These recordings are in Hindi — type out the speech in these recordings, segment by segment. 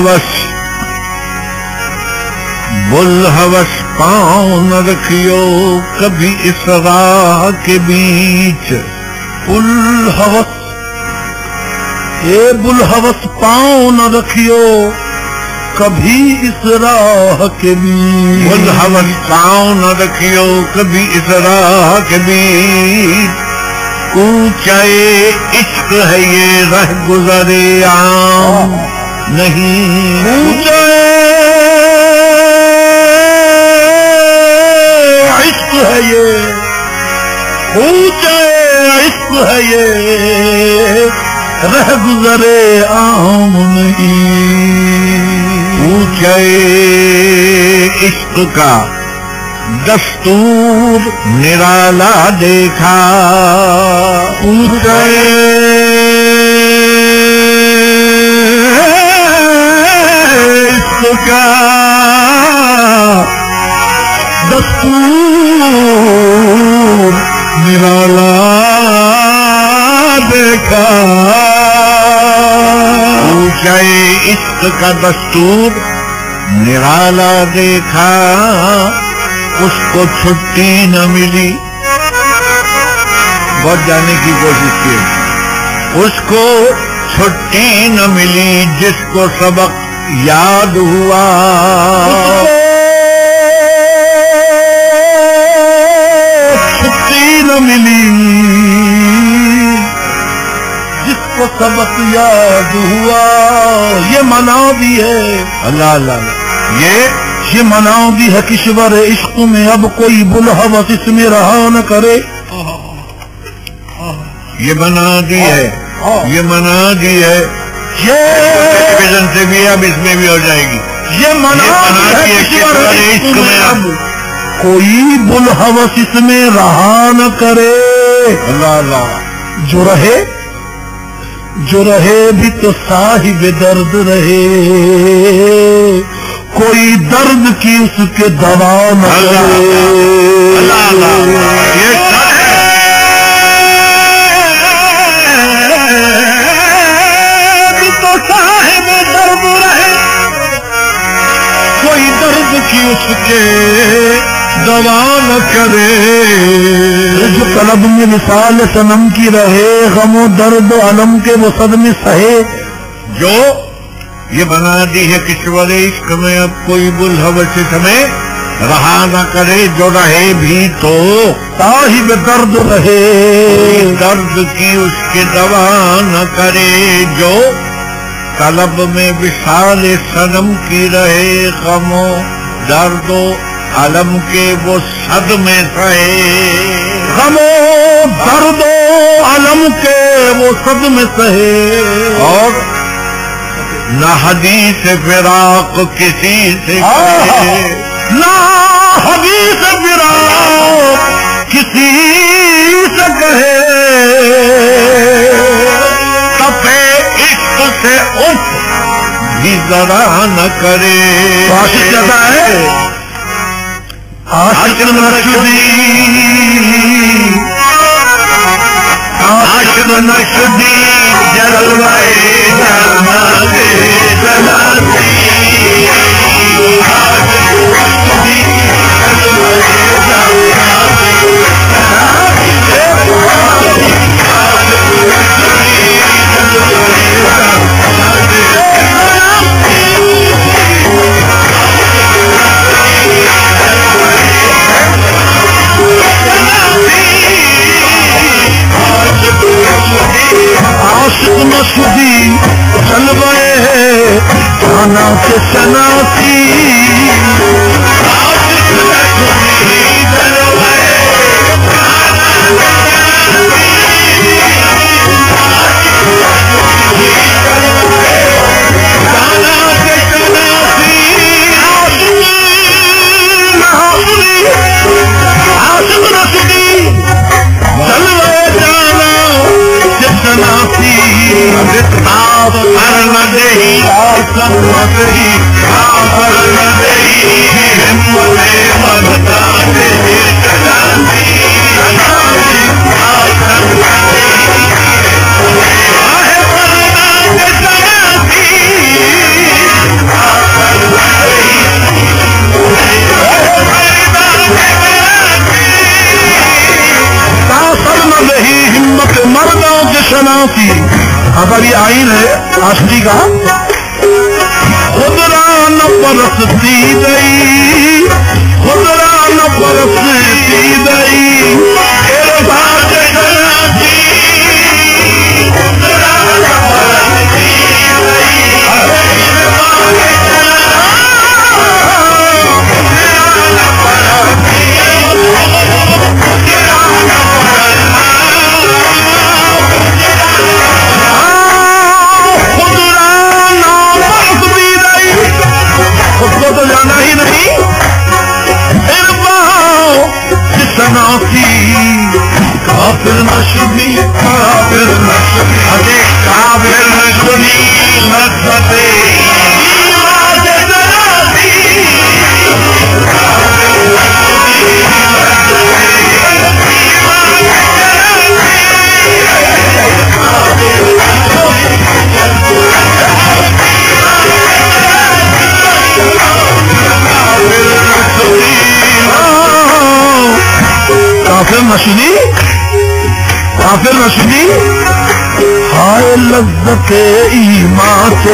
बुलहवस पाँव न रखियो कभी इस राह के बीच। बुलहवस, ये बुलहवस पाँव न रखियो कभी इस राह के बीच। बुलहवस पाँव न रखियो कभी इस राह के बीच। ऊंचाए इश्क है ये रह गुजरे आम नहीं। ऊंचाए इश्क है ये, ऊंचाए इश्क है ये रह गुजरे आम नहीं। ऊंचाए इश्क का दस्तूर निराला देखा। ऊंचाए इश्क का दस्तूर निराला देखा। ऊंचाए इश्क का दस्तूर निराला देखा। उसको छुट्टी न मिली, बहुत जाने की कोशिश की, उसको छुट्टी न मिली जिसको सबक याद हुआ। छुट्टी न मिली जिसको सबक याद हुआ। ये मना भी है, अल्लाह अल्लाह, ये मना भी है किश्वर इश्क में अब कोई बुलहवस इसमें रहा न करे। ये बना दी है, ये मना दी है। ये टेलीविजन से भी अब इसमें भी हो जाएगी। ये मना दी है किश्वर इश्क में अब कोई बुलहवस इसमें रहा न करे। अल्लाह अल्लाह, जो रहे भी तो साहिब दर्द रहे। कोई दर्द की उसके दवा न करे। अल्लाह अल्लाह, ये तो साहिब दर्द रहे, कोई दर्द की उसके दवा न करे। जो तलब में मिसाल सनम की रहे, गमो दर्द अलम के वो सदमे सहे। जो ये बना दी है किश्वर इश्क में अब कोई बुलहवस इसमें रहा न करे। जो रहे भी तो साहिब दर्द रहे, दर्द की उसकी दवा न करे। जो तलब में विशाल सनम की रहे, गमो दर्दो अलम के वो सदमे सहे। गमो दर्दो अलम के वो सदमे सहे। और न हदीस फिराक किसी से करे, ना हदीस फिराक किसी से कहे। तपे इश्क से उठ भी जरा न करे। आशिक कहता है, आशिक नशदी, आशिक नशदी जलवाए जलवाए जलाती। आशिक नशदी जलवाए खाना से सनाती। सनासी, अगर ये आइन है आशरी का, खुदरा न बरसती गई, खुदरा न बरसती गई, तेरे बात कराची, खुदरा न बरसती तो जाना ही नहीं, सनासी काफिर न सुनी, काफिर न सुनी, अरे काफिर न सुनी नस्बते काफिर नशनी, काफिर नशनी, हाय लज्जत ईमान से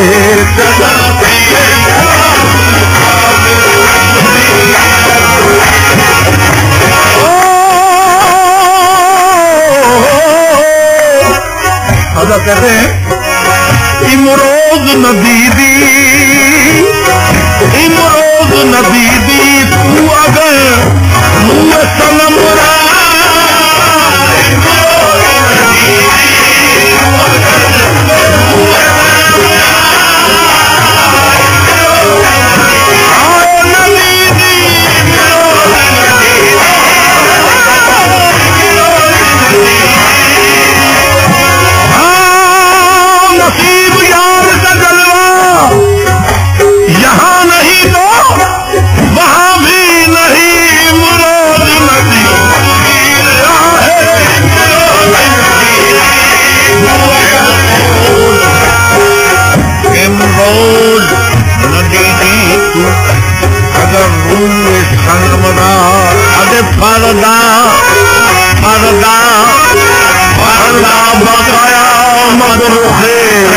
अदा कहते हैं इमरोज नदीदी, इमरोज नदीदी तू अगर मुँह सनम यहाँ नहीं तो वहाँ भी नहीं, मुराद नदी इमरोज नदी की तू अगर रूए सनमरा, अरे पर्दा पर्दा पर्दा बकाया मदरुखे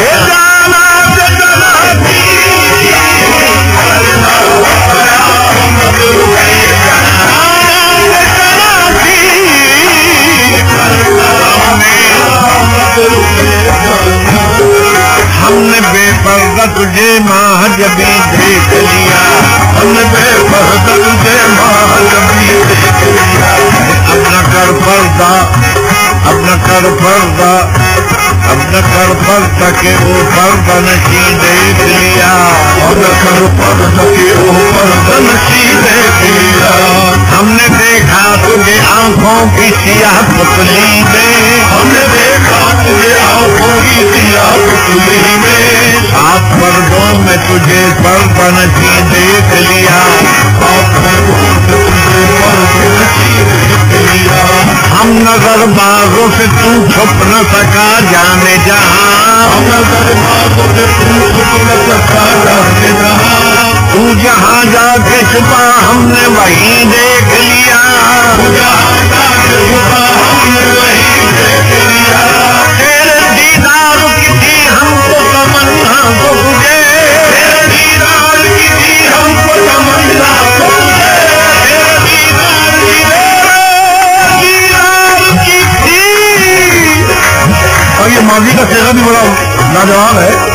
हमने बेपर्दा तुझे महाजबी देख लिया, हमने बेपर्दा तुझे महाजबी देख लिया, अपना कर पर्दा, अपना कर पर्दा, अपना कर पर्दा के ऊपर बनसी देख लिया, अपना कर पर्दा के ऊपर बनसी देख लिया, हमने देखा तुझे आंखों की सियाह पुतली में, हमने देखा तुझे आंखों की सियाह पुतली में, सात पर्दों में तुझे पर बनसी देख लिया, हम नजर बाजों से तू छुप न सका जाने जहाँ, हम नजर बाजों से तू छुप न सका जाने जहाँ, तू जहाँ जाके छुपा हमने वहीं देख लिया, तू जहाँ जाके छुपा हमने वहीं देख लिया, तेरे दीदार की थी हमको तमन्ना तो तुझे, तेरे दीदार की थी हमको तमन्ना तो तुझे, तेरे दीदार की थी। और ये माजी का चेहरा भी बड़ा लाजवाब है।